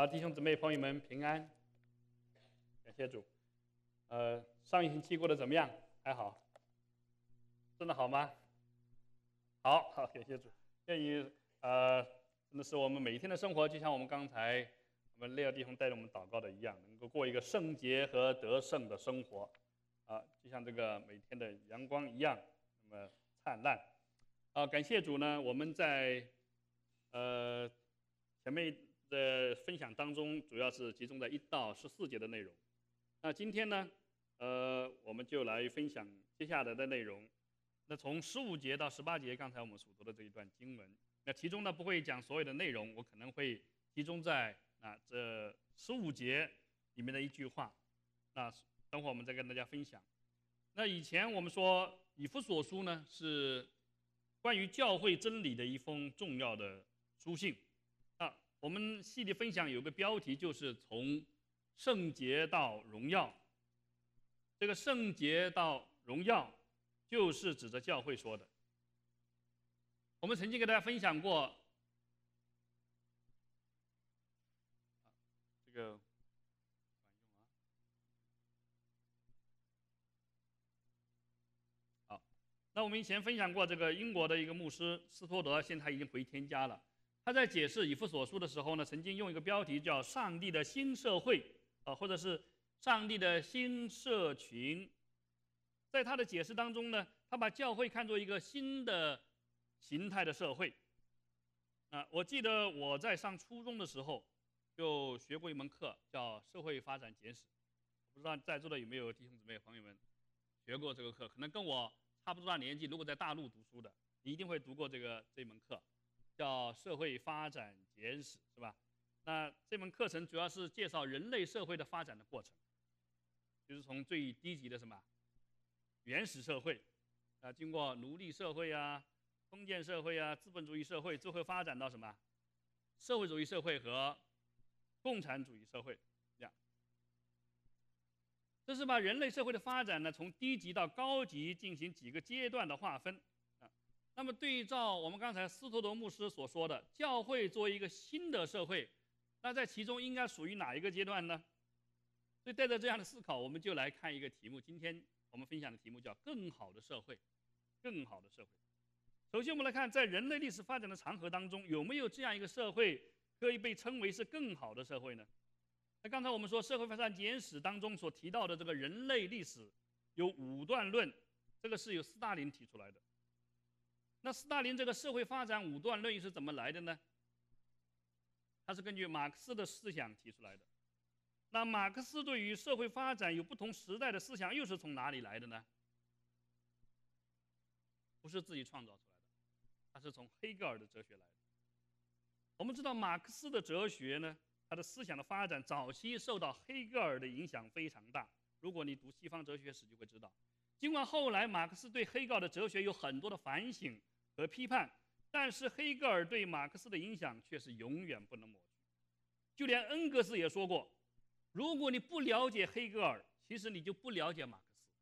好，弟兄姊妹朋友们平安，感谢主。上一星期过得怎么样？还好？真的好吗？好，感谢主。愿意真的是我们每一天的生活，就像我们刚才我们列尔弟兄带着我们祷告的一样，能够过一个圣洁和得胜的生活就像这个每天的阳光一样，那么灿烂。感谢主呢，我们在前面的分享当中，主要是集中在1到14节的内容。那今天呢，我们就来分享接下来的内容。那从15节到18节，刚才我们所读的这一段经文，那其中呢不会讲所有的内容，我可能会集中在这15节里面的一句话。那等会我们再跟大家分享。那以前我们说以弗所书呢是关于教会真理的一封重要的书信。我们系列分享有个标题，就是从圣洁到荣耀。这个圣洁到荣耀就是指着教会说的。我们曾经给大家分享过这个那我们以前分享过这个英国的一个牧师斯托德，现在他已经回天家了。他在解释以弗所书的时候呢，曾经用一个标题叫上帝的新社会或者是上帝的新社群。在他的解释当中呢，他把教会看作一个新的形态的社会。我记得我在上初中的时候就学过一门课叫社会发展简史。不知道在座的有没有弟兄姊妹朋友们学过这个课，可能跟我差不多大年纪，如果在大陆读书的，你一定会读过这门课，叫社会发展简史，是吧？那这门课程主要是介绍人类社会的发展的过程，就是从最低级的什么原始社会经过奴隶社会封建社会资本主义社会，最后发展到什么社会主义社会和共产主义社会。这是把人类社会的发展呢，从低级到高级进行几个阶段的划分那么对照我们刚才斯托德牧师所说的，教会作为一个新的社会，那在其中应该属于哪一个阶段呢？所以带着这样的思考，我们就来看一个题目。今天我们分享的题目叫更好的社会。更好的社会。首先我们来看，在人类历史发展的长河当中，有没有这样一个社会可以被称为是更好的社会呢？那刚才我们说社会发展简史当中所提到的这个人类历史有5段论，这个是由斯大林提出来的。那斯大林这个社会发展5段论是怎么来的呢？它是根据马克思的思想提出来的。那马克思对于社会发展有不同时代的思想又是从哪里来的呢？不是自己创造出来的，它是从黑格尔的哲学来的。我们知道马克思的哲学呢，他的思想的发展早期受到黑格尔的影响非常大。如果你读西方哲学史就会知道，尽管后来马克思对黑格尔的哲学有很多的反省和批判，但是黑格尔对马克思的影响却是永远不能抹去。就连恩格斯也说过，如果你不了解黑格尔，其实你就不了解马克思。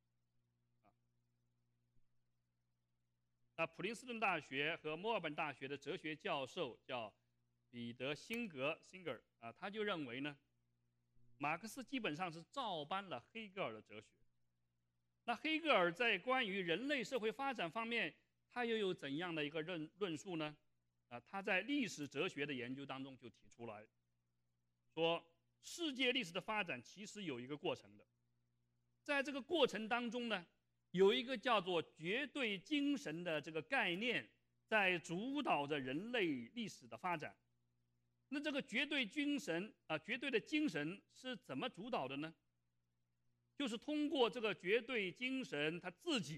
普林斯顿大学和墨尔本大学的哲学教授叫彼得辛格他就认为呢，马克思基本上是照搬了黑格尔的哲学。那黑格尔在关于人类社会发展方面，他又有怎样的一个论述呢？他在历史哲学的研究当中就提出来说，世界历史的发展其实有一个过程的，在这个过程当中呢，有一个叫做绝对精神的这个概念在主导着人类历史的发展。那这个绝对精神绝对的精神是怎么主导的呢？就是通过这个绝对精神它自己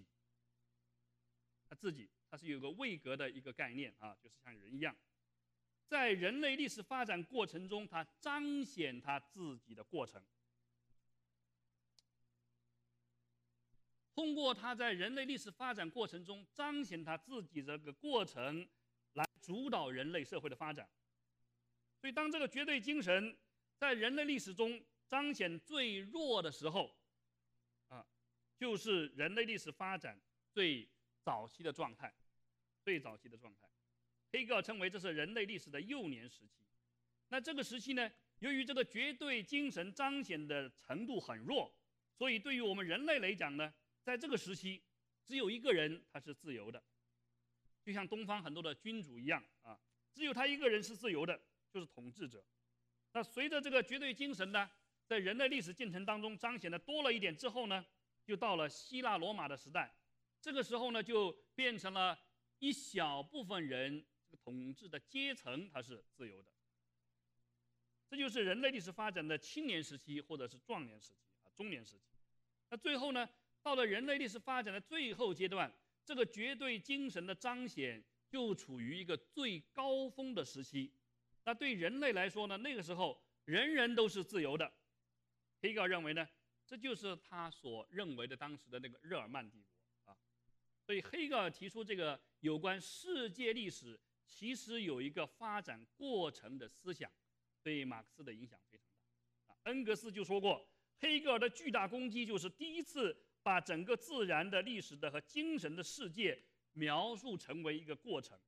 它是有个位格的一个概念就是像人一样，在人类历史发展过程中，它彰显它自己的过程。通过它在人类历史发展过程中彰显它自己这个过程，来主导人类社会的发展。所以当这个绝对精神在人类历史中彰显最弱的时候就是人类历史发展最早期的状态。黑格尔称为这是人类历史的幼年时期。 那这个时期呢，由于这个绝对精神彰显的程度很弱，所以对于我们人类来讲呢，在这个时期，只有一个人他是自由的，就像东方很多的君主一样啊，只有他一个人是自由的，就是统治者。那随着这个绝对精神呢，在人类历史进程当中彰显的多了一点之后呢，就到了希腊罗马的时代，这个时候呢，就变成了一小部分人这个统治的阶层他是自由的。这就是人类历史发展的青年时期或者是壮年时期啊，中年时期。那最后呢，到了人类历史发展的最后阶段，这个绝对精神的彰显就处于一个最高峰的时期。那对人类来说呢，那个时候人人都是自由的。黑格尔认为呢，这就是他所认为的当时的那个日耳曼帝国啊。所以黑格尔提出这个有关世界历史其实有一个发展过程的思想，对马克思的影响非常大。恩格斯就说过，黑格尔的巨大功绩就是第一次把整个自然的、历史的和精神的世界描述成为一个过程。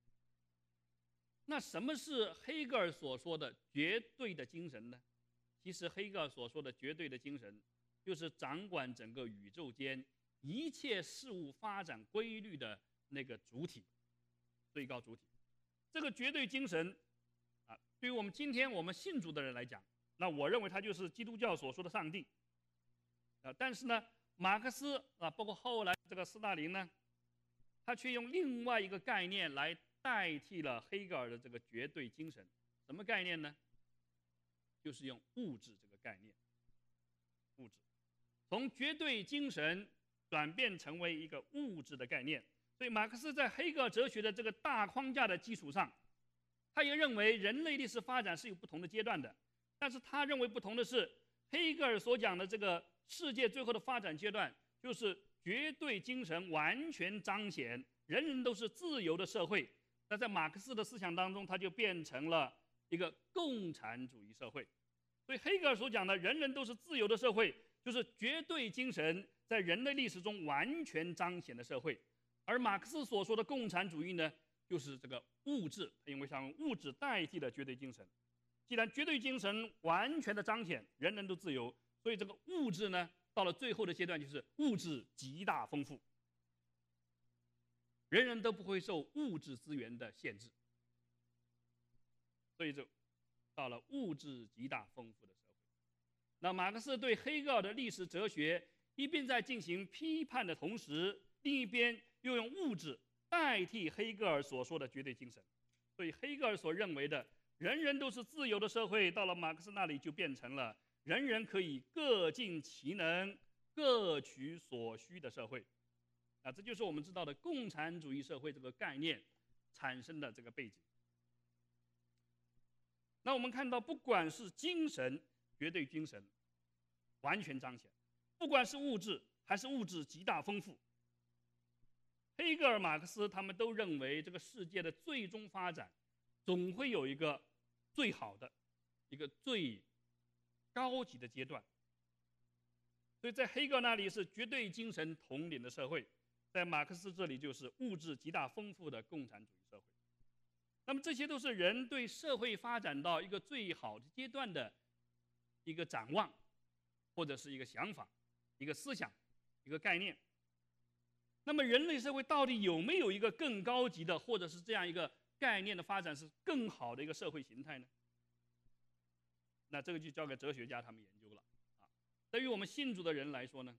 那什么是黑格尔所说的绝对的精神呢？其实黑格尔所说的绝对的精神，就是掌管整个宇宙间一切事物发展规律的那个主体，最高主体。这个绝对精神啊，对于我们今天我们信主的人来讲，那我认为它就是基督教所说的上帝啊。但是呢，马克思啊，包括后来这个斯大林呢，他却用另外一个概念来代替了黑格尔的这个绝对精神。什么概念呢？就是用物质这个概念。物质从绝对精神转变成为一个物质的概念。所以马克思在黑格尔哲学的这个大框架的基础上，他也认为人类历史发展是有不同的阶段的。但是他认为不同的是，黑格尔所讲的这个世界最后的发展阶段，就是绝对精神完全彰显，人人都是自由的社会。那在马克思的思想当中，它就变成了一个共产主义社会。所以黑格尔所讲的人人都是自由的社会，就是绝对精神在人类历史中完全彰显的社会。而马克思所说的共产主义呢，就是这个物质，因为想用物质代替了绝对精神。既然绝对精神完全的彰显，人人都自由，所以这个物质呢，到了最后的阶段就是物质极大丰富，人人都不会受物质资源的限制，所以就到了物质极大丰富的社会。那马克思对黑格尔的历史哲学一边在进行批判的同时，另一边又用物质代替黑格尔所说的绝对精神。所以黑格尔所认为的人人都是自由的社会，到了马克思那里就变成了人人可以各尽其能、各取所需的社会。啊，这就是我们知道的共产主义社会这个概念产生的这个背景。那我们看到，不管是精神，绝对精神完全彰显，不管是物质还是物质极大丰富，黑格尔、马克思他们都认为这个世界的最终发展总会有一个最好的、一个最高级的阶段。所以在黑格尔那里是绝对精神统领的社会，在马克思这里就是物质极大丰富的共产主义社会。那么这些都是人对社会发展到一个最好的阶段的一个展望，或者是一个想法、一个思想、一个概念。那么人类社会到底有没有一个更高级的，或者是这样一个概念的发展是更好的一个社会形态呢？那这个就交给哲学家他们研究了啊。对于我们信主的人来说呢，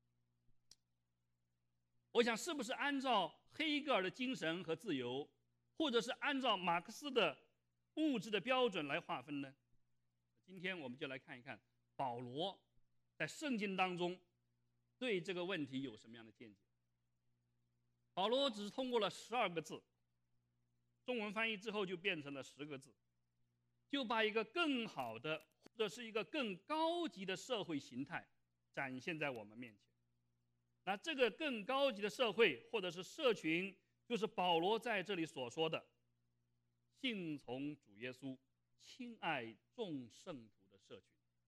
我想是不是按照黑格尔的精神和自由，或者是按照马克思的物质的标准来划分呢？今天我们就来看一看保罗在圣经当中对这个问题有什么样的见解。保罗只通过了12个字，中文翻译之后就变成了10个字，就把一个更好的或者是一个更高级的社会形态展现在我们面前。那这个更高级的社会或者是社群，就是保罗在这里所说的信从主耶稣、亲爱众圣徒的社群。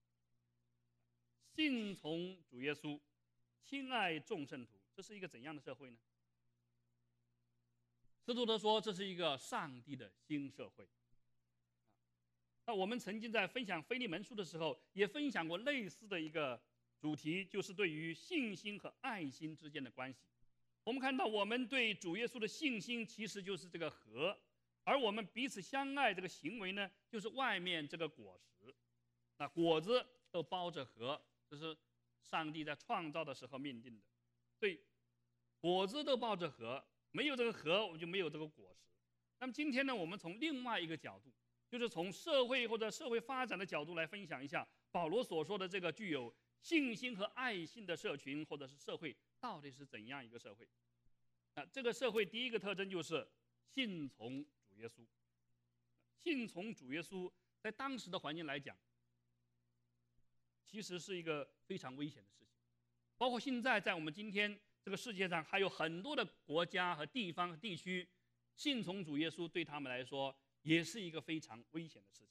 信从主耶稣、亲爱众圣徒，这是一个怎样的社会呢？斯图德说，这是一个上帝的新社会。 那我们曾经在分享腓利门书的时候，也分享过类似的一个主题，就是对于信心和爱心之间的关系。我们看到，我们对主耶稣的信心其实就是这个核，而我们彼此相爱这个行为呢，就是外面这个果实。那果子都包着核，这是上帝在创造的时候命定的。对，果子都包着核，没有这个核，我们就没有这个果实。那么今天呢，我们从另外一个角度，就是从社会或者社会发展的角度来分享一下保罗所说的这个具有信心和爱心的社群或者是社会到底是怎样一个社会。这个社会第一个特征就是信从主耶稣。信从主耶稣在当时的环境来讲，其实是一个非常危险的事情。包括现在在我们今天这个世界上，还有很多的国家和地方和地区，信从主耶稣对他们来说也是一个非常危险的事情。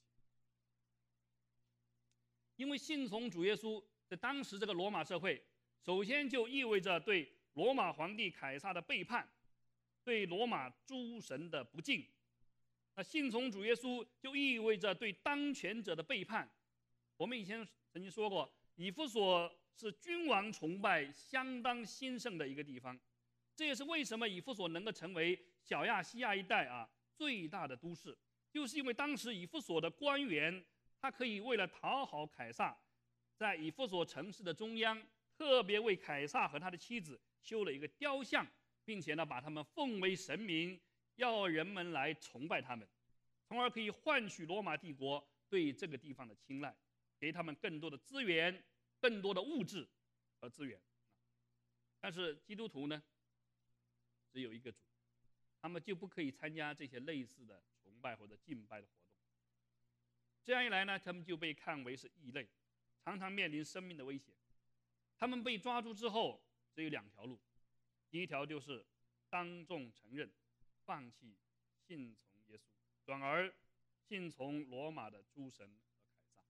因为信从主耶稣在当时这个罗马社会，首先就意味着对罗马皇帝凯撒的背叛，对罗马诸神的不敬。那信从主耶稣就意味着对当权者的背叛。我们以前曾经说过，以弗所是君王崇拜相当兴盛的一个地方，这也是为什么以弗所能够成为小亚细亚一带最大的都市，就是因为当时以弗所的官员，他可以为了讨好凯撒，在以弗所城市的中央特别为凯撒和他的妻子修了一个雕像，并且呢把他们奉为神明，要人们来崇拜他们，从而可以换取罗马帝国对这个地方的青睐，给他们更多的资源、更多的物质和资源。但是基督徒呢，只有一个主，他们就不可以参加这些类似的崇拜或者敬拜的活动。这样一来呢，他们就被看为是异类，常常面临生命的危险。他们被抓住之后，只有两条路：第一条就是当众承认，放弃信从耶稣，转而信从罗马的诸神和凯撒。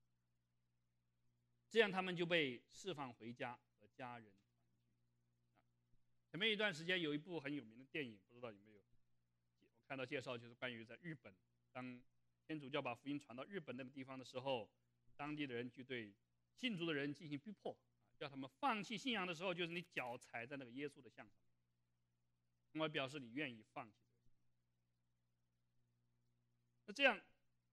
这样他们就被释放回家和家人团聚。前面一段时间有一部很有名的电影，不知道有没有？我看到介绍就是关于在日本，当天主教把福音传到日本那个地方的时候，当地的人就对信主的人进行逼迫，叫他们放弃信仰的时候，就是你脚踩在那个耶稣的像上，从而表示你愿意放弃这个信仰。那这样，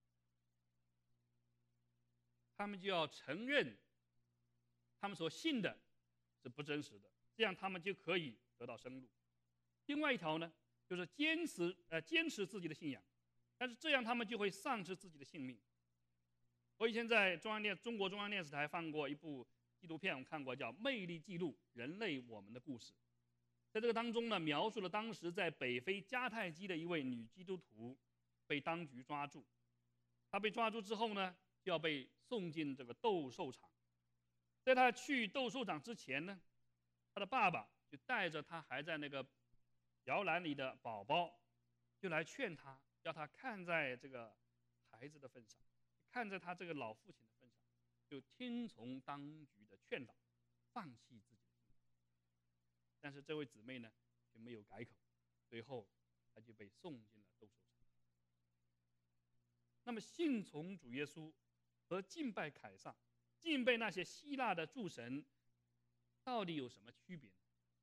他们就要承认他们所信的是不真实的，这样他们就可以得到生路。另外一条呢，就是坚持自己的信仰，但是这样他们就会丧失自己的性命。我以前在中国中央电视台放过一部纪录片，我看过，叫《魅力记录：人类我们的故事》。在这个当中呢，描述了当时在北非迦太基的一位女基督徒被当局抓住。她被抓住之后呢，就要被送进这个斗兽场。在她去斗兽场之前呢，她的爸爸就带着她还在那个摇篮里的宝宝，就来劝她，要她看在这个孩子的份上，看在她这个老父亲的份上，就听从当局的劝导，放弃自己的信仰。但是这位姊妹呢，却没有改口，最后她就被送进了斗兽场。那么信从主耶稣和敬拜凯撒、敬拜那些希腊的诸神，到底有什么区别呢？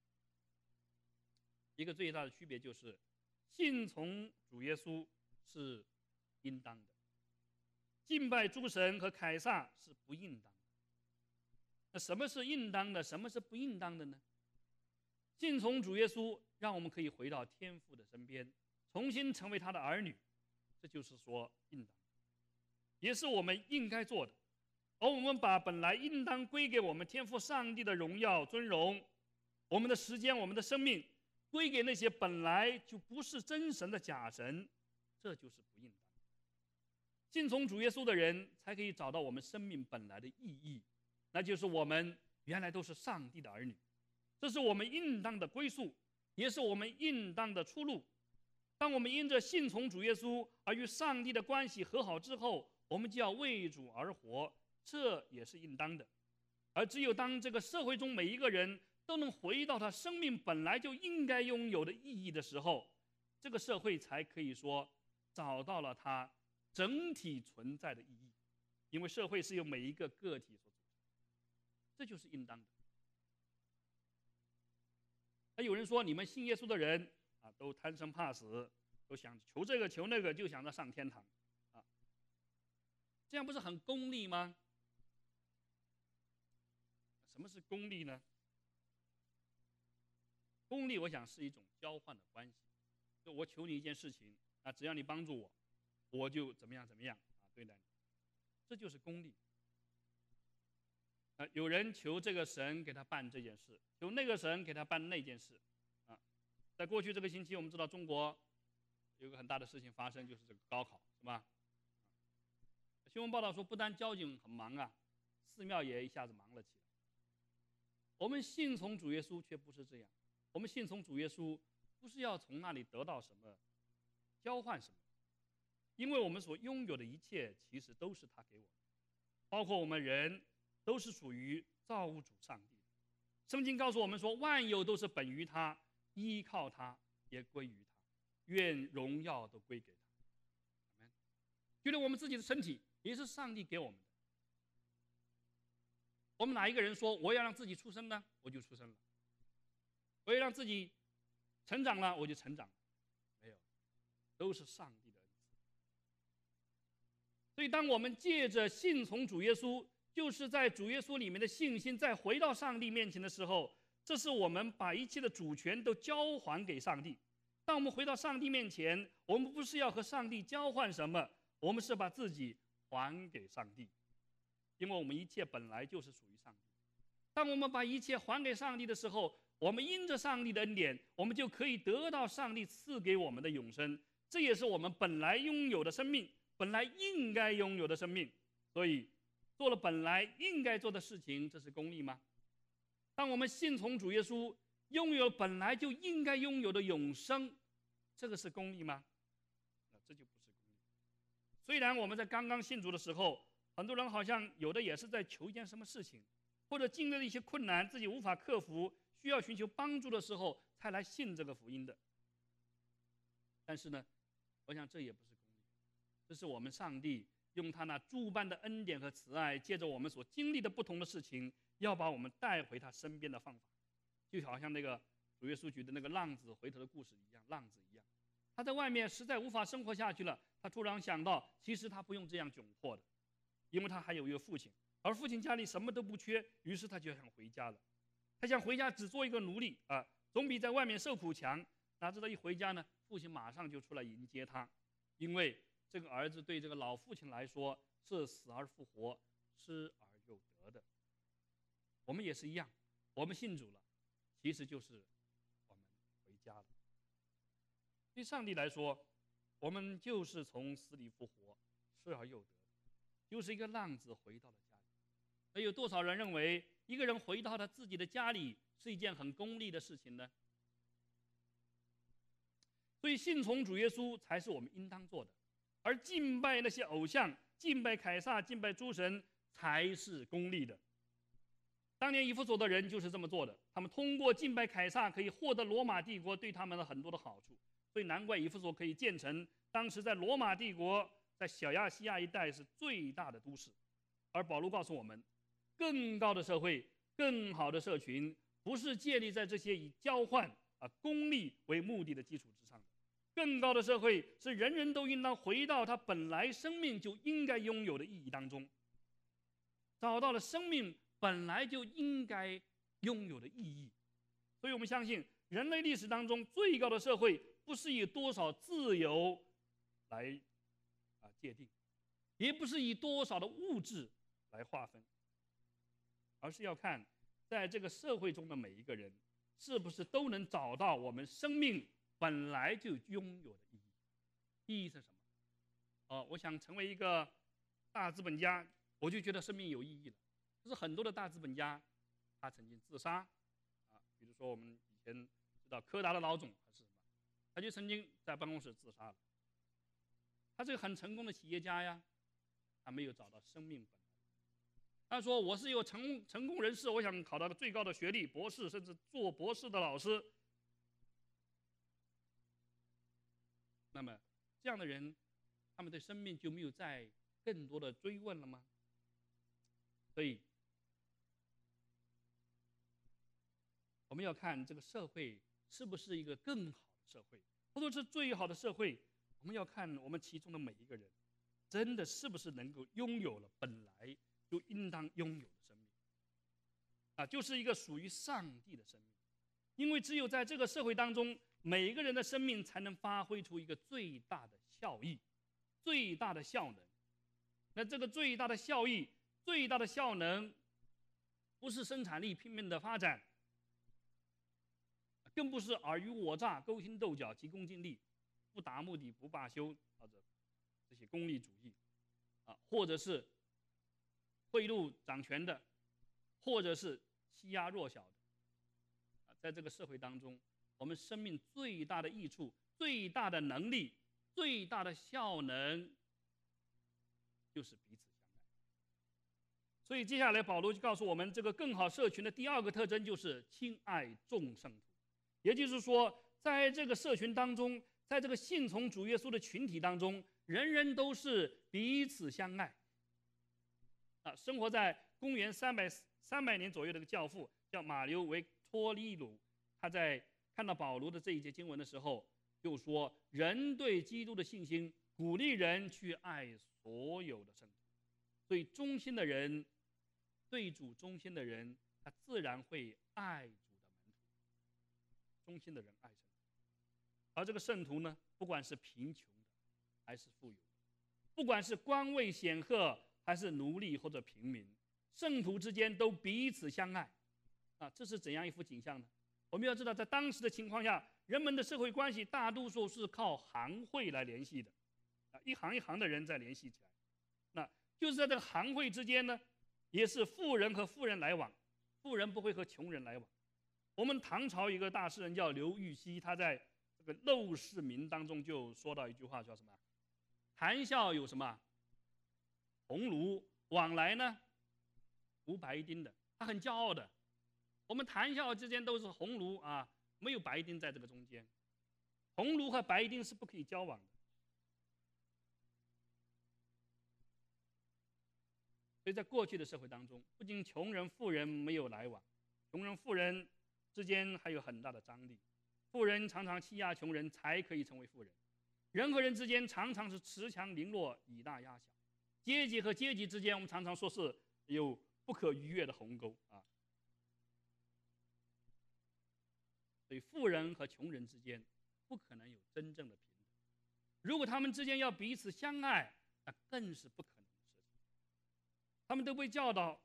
一个最大的区别就是，信从主耶稣是应当的，敬拜诸神和凯撒是不应当的。那什么是应当的，什么是不应当的呢？信从主耶稣，让我们可以回到天父的身边，重新成为他的儿女，这就是说应当，也是我们应该做的。而我们把本来应当归给我们天父上帝的荣耀尊荣，我们的时间、我们的生命，归给那些本来就不是真神的假神，这就是不应当。信从主耶稣的人，才可以找到我们生命本来的意义，那就是我们原来都是上帝的儿女，这是我们应当的归宿，也是我们应当的出路。当我们因着信从主耶稣而与上帝的关系和好之后，我们就要为主而活，这也是应当的。而只有当这个社会中每一个人都能回到他生命本来就应该拥有的意义的时候，这个社会才可以说找到了他整体存在的意义，因为社会是由每一个个体所组成，这就是应当的。那有人说，你们信耶稣的人啊，都贪生怕死，都想求这个求那个，就想着上天堂啊，这样不是很功利吗？什么是功利呢？功利，我想是一种交换的关系。就我求你一件事情啊，只要你帮助我，我就怎么样怎么样啊，对待你，这就是功利。有人求这个神给他办这件事，求那个神给他办那件事，啊，在过去这个星期，我们知道中国有个很大的事情发生，就是这个高考，是吧？新闻报道说，不但交警很忙啊，寺庙也一下子忙了起来。我们信从主耶稣却不是这样，我们信从主耶稣不是要从那里得到什么，交换什么，因为我们所拥有的一切其实都是他给我们，包括我们人都是属于造物主上帝的。圣经告诉我们说，万有都是本于他，依靠他，也归于他，愿荣耀都归给他。阿们。觉得我们自己的身体也是上帝给我们的。我们哪一个人说我要让自己出生呢？我就出生了。我要让自己成长了，我就成长了。没有，都是上帝的恩赐。所以当我们借着信从主耶稣，就是在主耶稣里面的信心，再回到上帝面前的时候，这是我们把一切的主权都交还给上帝。当我们回到上帝面前，我们不是要和上帝交换什么，我们是把自己还给上帝，因为我们一切本来就是属于上帝。当我们把一切还给上帝的时候，我们因着上帝的恩典，我们就可以得到上帝赐给我们的永生，这也是我们本来拥有的生命，本来应该拥有的生命。所以做了本来应该做的事情，这是功利吗？当我们信从主耶稣，拥有本来就应该拥有的永生，这个是功利吗？这就不是功利。虽然我们在刚刚信主的时候，很多人好像有的也是在求一件什么事情，或者经历了一些困难，自己无法克服，需要寻求帮助的时候才来信这个福音的。但是呢，我想这也不是功利，这是我们上帝用他那诸般的恩典和慈爱，借着我们所经历的不同的事情，要把我们带回他身边的方法。就好像那个主耶稣举的那个浪子回头的故事一样，浪子一样，他在外面实在无法生活下去了，他突然想到，其实他不用这样窘迫的，因为他还有一个父亲，而父亲家里什么都不缺，于是他就想回家了。他想回家只做一个奴隶啊，总比在外面受苦强。哪知道一回家呢，父亲马上就出来迎接他，因为这个儿子对这个老父亲来说是死而复活、失而又得的。我们也是一样，我们信主了，其实就是我们回家了。对上帝来说，我们就是从死里复活、失而又得的，就是一个浪子回到了家里。而有多少人认为一个人回到他自己的家里是一件很功利的事情呢？所以信从主耶稣才是我们应当做的，而敬拜那些偶像、敬拜凯撒、敬拜诸神才是功利的。当年以弗所的人就是这么做的，他们通过敬拜凯撒可以获得罗马帝国对他们的很多的好处，所以难怪以弗所可以建成当时在罗马帝国在小亚细亚一带是最大的都市。而保罗告诉我们，更高的社会、更好的社群，不是建立在这些以交换功利为目的的基础之上的。更高的社会是人人都应当回到他本来生命就应该拥有的意义当中，找到了生命本来就应该拥有的意义。所以我们相信，人类历史当中最高的社会不是以多少自由来界定，也不是以多少的物质来划分，而是要看在这个社会中的每一个人是不是都能找到我们生命本来就拥有的意义。意义是什么？我想成为一个大资本家，我就觉得生命有意义了。可是很多的大资本家，他曾经自杀比如说我们以前知道柯达的老总还是什么，他就曾经在办公室自杀了。他是个很成功的企业家呀，他没有找到生命本来。他说：“我是一个成功人士，我想考到最高的学历，博士，甚至做博士的老师。”那么，这样的人，他他们对生命就没有再更多的追问了吗？所以，我们要看这个社会是不是一个更好的社会，或者是最好的社会。我们要看我们其中的每一个人，真的是不是能够拥有了本来就应当拥有的生命，就是一个属于上帝的生命。因为只有在这个社会当中，每一个人的生命才能发挥出一个最大的效益、最大的效能。那这个最大的效益、最大的效能，不是生产力拼命的发展，更不是尔虞我诈、勾心斗角、急功近利、不达目的不罢休或者这些功利主义或者是贿赂掌权的，或者是欺压弱小的。在这个社会当中，我们生命最大的益处、最大的能力、最大的效能，就是彼此相爱。所以接下来保罗就告诉我们，这个更好社群的第二个特征就是亲爱众圣徒。也就是说，在这个社群当中，在这个信从主耶稣的群体当中，人人都是彼此相爱。生活在公元300年左右的一个教父叫马留维托利鲁，他在看到保罗的这一节经文的时候，就说：人对基督的信心鼓励人去爱所有的圣徒。所以忠心的人，对主忠心的人，他自然会爱主的门徒。忠心的人爱圣徒，而这个圣徒呢，不管是贫穷的还是富有的，不管是官位显赫还是奴隶或者平民，圣徒之间都彼此相爱。这是怎样一幅景象呢？我们要知道，在当时的情况下，人们的社会关系大多数是靠行会来联系的，一行一行的人在联系起来。那就是在这个行会之间呢，也是富人和富人来往，富人不会和穷人来往。我们唐朝一个大诗人叫刘禹锡，他在这个《陋室铭》当中就说到一句话，叫什么？谈笑有什么？鸿儒，往来呢无白丁的。他很骄傲的。我们谈笑之间都是鸿儒没有白丁在这个中间。鸿儒和白丁是不可以交往的。所以在过去的社会当中，不仅穷人富人没有来往，穷人富人之间还有很大的张力。富人常常欺压穷人才可以成为富人，人和人之间常常是恃强凌弱，以大压小。阶级和阶级之间，我们常常说是有不可逾越的鸿沟所以富人和穷人之间不可能有真正的平等。如果他们之间要彼此相爱，那更是不可能的事情。他们都被教导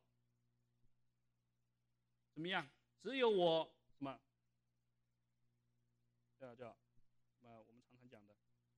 怎么样？只有我什么？叫我们常常讲的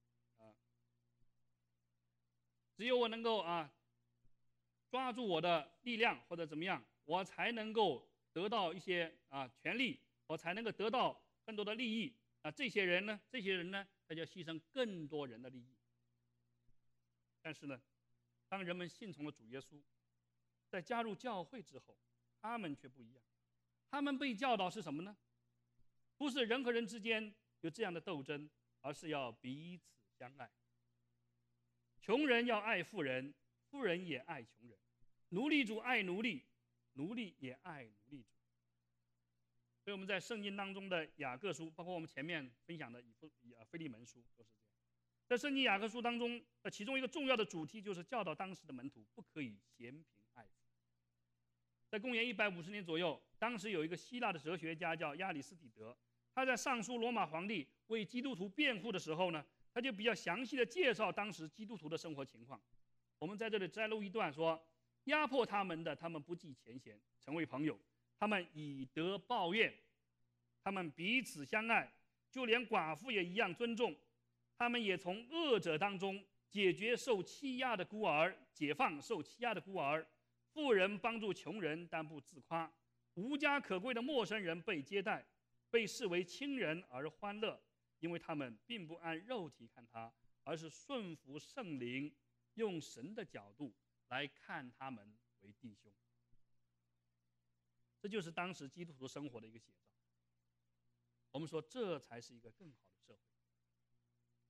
只有我能够抓住我的力量或者怎么样，我才能够得到一些权利，我才能够得到更多的利益这些人呢，他就要牺牲更多人的利益。但是呢，当人们信从了主耶稣，在加入教会之后，他们却不一样。他们被教导是什么呢？不是人和人之间有这样的斗争，而是要彼此相爱。穷人要爱富人，富人也爱穷人；奴隶主爱奴隶，奴隶也爱奴隶主。所以我们在圣经当中的雅各书，包括我们前面分享的腓利门书，都是这样。在圣经雅各书当中，其中一个重要的主题就是教导当时的门徒不可以嫌贫爱富。在公元150年左右，当时有一个希腊的哲学家叫亚里士底德，他在上书罗马皇帝为基督徒辩护的时候呢，他就比较详细的介绍当时基督徒的生活情况。我们在这里摘录一段说：压迫他们的，他们不计前嫌，成为朋友；他们以德报怨，他们彼此相爱，就连寡妇也一样尊重。他们也从恶者当中解决受欺压的孤儿，解放受欺压的孤儿。富人帮助穷人，但不自夸；无家可归的陌生人被接待，被视为亲人而欢乐，因为他们并不按肉体看他，而是顺服圣灵，用神的角度来看他们为弟兄。这就是当时基督徒生活的一个写照。我们说，这才是一个更好的社会。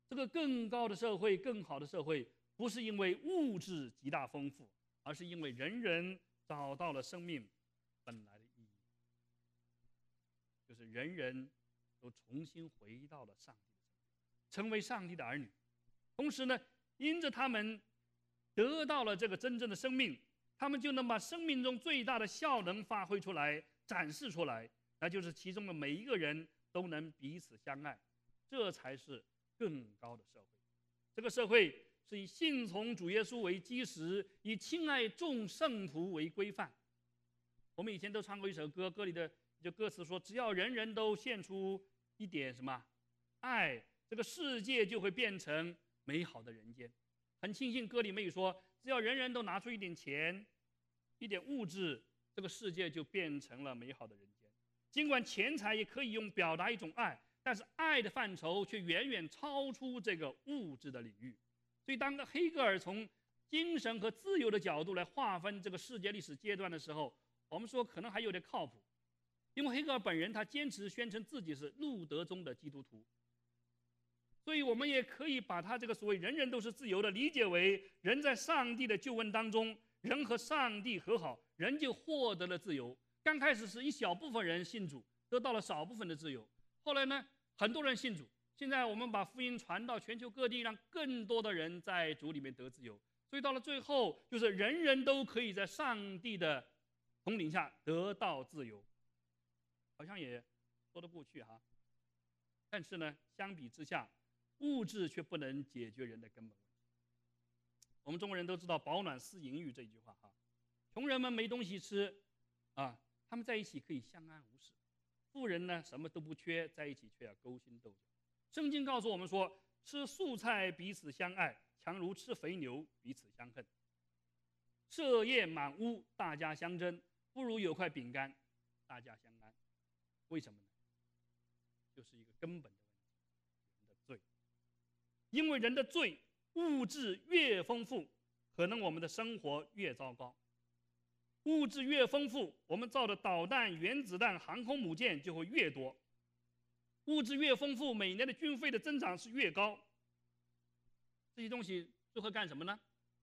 这个更高的社会、更好的社会，不是因为物质极大丰富，而是因为人人找到了生命本来的意义，就是人人都重新回到了上帝的身边，成为上帝的儿女。同时呢，因着他们得到了这个真正的生命，他们就能把生命中最大的效能发挥出来、展示出来，那就是其中的每一个人都能彼此相爱，这才是更高的社会。这个社会是以信从主耶稣为基石，以亲爱众圣徒为规范。我们以前都唱过一首歌，歌里的就歌词说，只要人人都献出一点什么爱，这个世界就会变成美好的人间。很庆幸歌里没有说，只要人人都拿出一点钱、一点物质，这个世界就变成了美好的人间。尽管钱财也可以用表达一种爱，但是爱的范畴却远远超出这个物质的领域。所以当黑格尔从精神和自由的角度来划分这个世界历史阶段的时候，我们说可能还有点靠谱，因为黑格尔本人他坚持宣称自己是路德宗的基督徒，所以我们也可以把他这个所谓人人都是自由的理解为人在上帝的救恩当中，人和上帝和好，人就获得了自由。刚开始是一小部分人信主，得到了少部分的自由，后来呢，很多人信主，现在我们把福音传到全球各地，让更多的人在主里面得自由。所以到了最后，就是人人都可以在上帝的统领下得到自由，好像也说得过去哈。但是呢，相比之下，物质却不能解决人的根本问题。我们中国人都知道"饱暖思淫欲"这一句话哈，穷人们没东西吃啊，他们在一起可以相安无事；富人呢，什么都不缺，在一起却要勾心斗角。圣经告诉我们说，吃素菜彼此相爱，强如吃肥牛彼此相恨。设宴满屋，大家相争，不如有块饼干，大家相安。为什么呢？就是一个根本的问题，人的罪。因为人的罪，物质越丰富，可能我们的生活越糟糕。物质越丰富，我们造的导弹、原子弹、航空母舰就会越多。物质越丰富，每年的军费的增长是越高。这些东西最后干什么呢？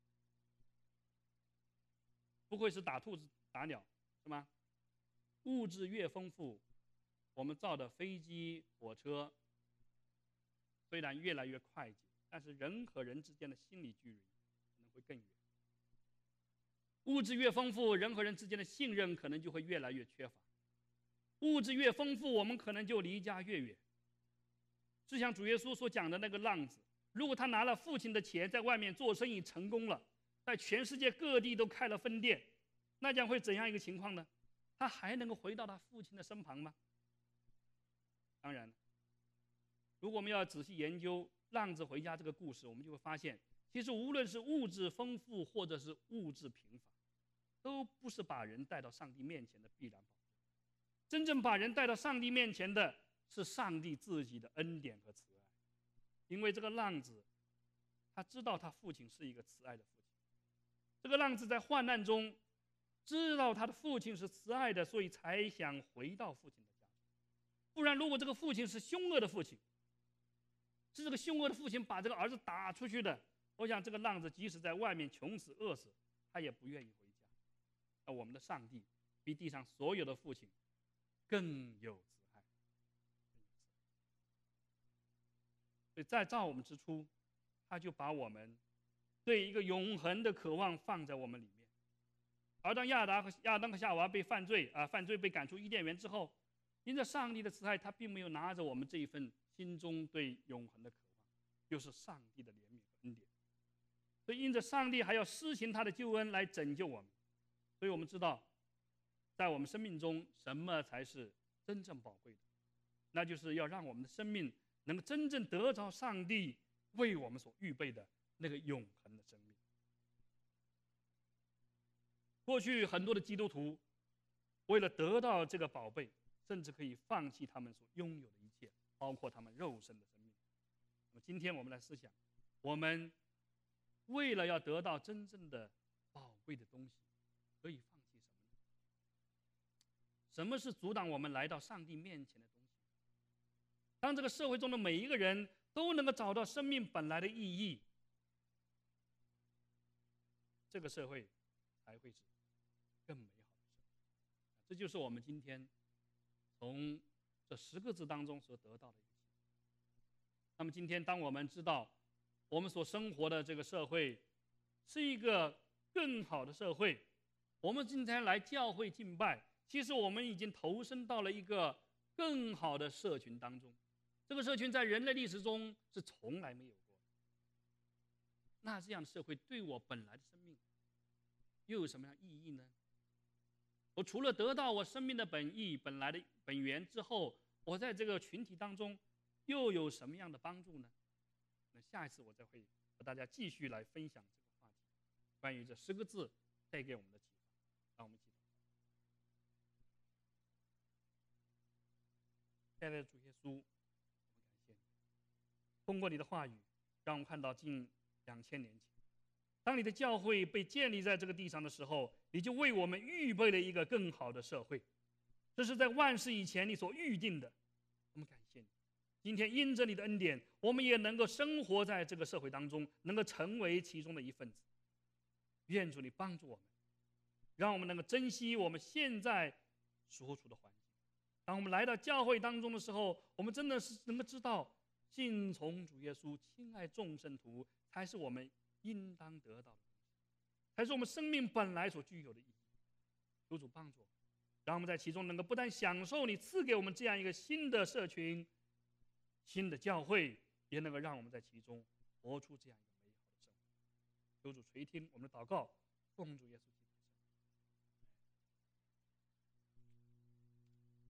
不会是打兔子打鸟，是吗？物质越丰富，我们造的飞机、火车虽然越来越快捷，但是人和人之间的心理距离可能会更远。物质越丰富，人和人之间的信任可能就会越来越缺乏。物质越丰富，我们可能就离家越远。就像主耶稣所讲的那个浪子，如果他拿了父亲的钱，在外面做生意成功了，在全世界各地都开了分店，那将会怎样一个情况呢？他还能够回到他父亲的身旁吗？当然，如果我们要仔细研究浪子回家这个故事，我们就会发现，其实无论是物质丰富或者是物质贫乏，都不是把人带到上帝面前的必然保证。真正把人带到上帝面前的是上帝自己的恩典和慈爱。因为这个浪子，他知道他父亲是一个慈爱的父亲。这个浪子在患难中知道他的父亲是慈爱的，所以才想回到父亲的家中。不然，如果这个父亲是凶恶的父亲，是这个凶恶的父亲把这个儿子打出去的，我想这个浪子即使在外面穷死饿死，他也不愿意回家。而我们的上帝比地上所有的父亲更有慈爱。所以在造我们之初，他就把我们对一个永恒的渴望放在我们里面。而当亚当和夏娃被犯罪被赶出伊甸园之后，因着上帝的慈爱，他并没有拿着我们这一份心中对永恒的渴望，就是上帝的怜悯和恩典。所以因着上帝还要施行他的救恩来拯救我们，所以我们知道，在我们生命中什么才是真正宝贵的，那就是要让我们的生命能够真正得着上帝为我们所预备的那个永恒的生命。过去很多的基督徒为了得到这个宝贝，甚至可以放弃他们所拥有的一切，包括他们肉身的生命。那么今天我们来思想，我们为了要得到真正的宝贵的东西，可以放弃什么呢？什么是阻挡我们来到上帝面前的东西？当这个社会中的每一个人都能够找到生命本来的意义，这个社会才会是更美好的社会。这就是我们今天从这10个字当中所得到的一个启示。那么今天当我们知道我们所生活的这个社会是一个更好的社会，我们今天来教会敬拜，其实我们已经投身到了一个更好的社群当中。这个社群在人类历史中是从来没有过的。那这样的社会对我本来的生命又有什么样的意义呢？我除了得到我生命的本意、本来的本源之后，我在这个群体当中又有什么样的帮助呢？那下一次我再会和大家继续来分享这个话题，关于这10个字带给我们的启发。让我们一起祷告。亲爱的主耶稣，我们感谢你，通过你的话语，让我们看到近2000年前，当你的教会被建立在这个地上的时候，你就为我们预备了一个更好的社会，这是在万事以前你所预定的。我们感谢你，今天因着你的恩典，我们也能够生活在这个社会当中，能够成为其中的一份子。愿主你帮助我们，让我们能够珍惜我们现在所处的环境。当我们来到教会当中的时候，我们真的是能够知道，信从主耶稣、亲爱众圣徒，才是我们应当得到的东西，才是我们生命本来所具有的意义。求主帮助我们，让我们在其中能够不但享受你赐给我们这样一个新的社群、新的教会，也能够让我们在其中活出这样一个美好的生活。求主垂听我们的祷告，奉主耶稣基督。